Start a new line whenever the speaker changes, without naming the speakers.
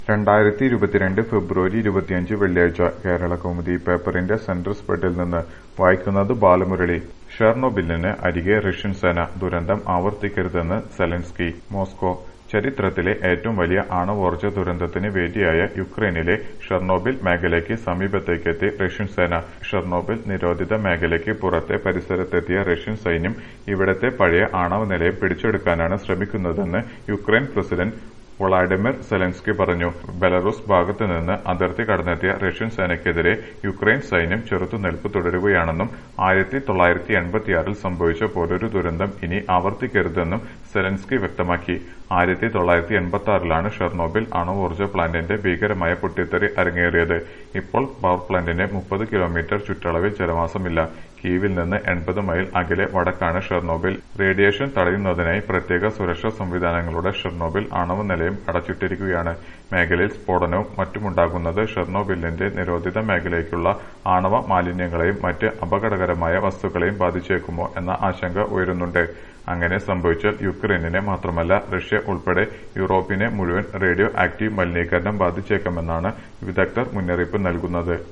2022 ഫെബ്രുവരി 25 വെള്ളിയാഴ്ച കേരളകൗമുദി പേപ്പറിന്റെ സെന്റർ സ്പ്രെഡിൽ നിന്ന് വായിക്കുന്നത് ബാലമുരളി. ഷെർണോബിലിന് അരികെ റഷ്യൻ സേന, ദുരന്തം ആവർത്തിക്കരുതെന്ന് സെലൻസ്കി. മോസ്കോ. ചരിത്രത്തിലെ ഏറ്റവും വലിയ ആണവോർജ്ജ ദുരന്തത്തിന് വേദിയായ യുക്രൈനിലെ ഷെർണോബിൽ മേഖലയ്ക്ക് സമീപത്തേക്കെത്തി റഷ്യൻ സേന. ഷെർണോബിൽ നിരോധിത മേഖലയ്ക്ക് പുറത്തെ പരിസരത്തെത്തിയ റഷ്യൻ സൈന്യം ഇവിടത്തെ പഴയ ആണവ നിലയം പിടിച്ചെടുക്കാനാണ് ശ്രമിക്കുന്നതെന്ന് യുക്രൈൻ പ്രസിഡന്റ് വൊളാഡിമിർ സെലൻസ്കി പറഞ്ഞു. ബെലറൂസ് ഭാഗത്തുനിന്ന് അതിർത്തി കടന്നെത്തിയ റഷ്യൻ സേനയ്ക്കെതിരെ യുക്രൈൻ സൈന്യം ചെറുത്തുനിൽപ്പ് തുടരുകയാണെന്നും 1986 സംഭവിച്ച പോലൊരു ദുരന്തം ഇനി ആവർത്തിക്കരുതെന്നും സെലൻസ്കി വ്യക്തമാക്കി. 1986 ഷെർണോബിൽ അണുവോർജ്ജ പ്ലാന്റിന്റെ ഭീകരമായ പൊട്ടിത്തെറി അരങ്ങേറിയത്. ഇപ്പോൾ പവർ പ്ലാന്റിന് 30 കിലോമീറ്റർ ചുറ്റളവിൽ ജനവാസമില്ല. കീവിൽ നിന്ന് 80 മൈൽ അകലെ വടക്കാണ് ഷെർണോബിൽ. റേഡിയേഷൻ തടയുന്നതിനായി പ്രത്യേക സുരക്ഷാ സംവിധാനങ്ങളുടെ ഷെർണോബിൽ ആണവ നിലയം അടച്ചിട്ടിരിക്കുകയാണ്. മേഖലയിൽ സ്ഫോടനവും മറ്റുമുണ്ടാകുന്നത് ഷെർണോബിലിന്റെ നിരോധിത മേഖലയ്ക്കുള്ള ആണവ മാലിന്യങ്ങളെയും മറ്റ് അപകടകരമായ വസ്തുക്കളെയും ബാധിച്ചേക്കുമോ എന്ന ആശങ്ക ഉയരുന്നുണ്ട്. അങ്ങനെ സംഭവിച്ചാൽ യുക്രൈനിനെ മാത്രമല്ല റഷ്യ ഉൾപ്പെടെ യൂറോപ്പിനെ മുഴുവൻ റേഡിയോ ആക്റ്റീവ് മലിനീകരണം ബാധിച്ചേക്കുമെന്നാണ് വിദഗ്ധർ മുന്നറിയിപ്പ് നൽകുന്നത്.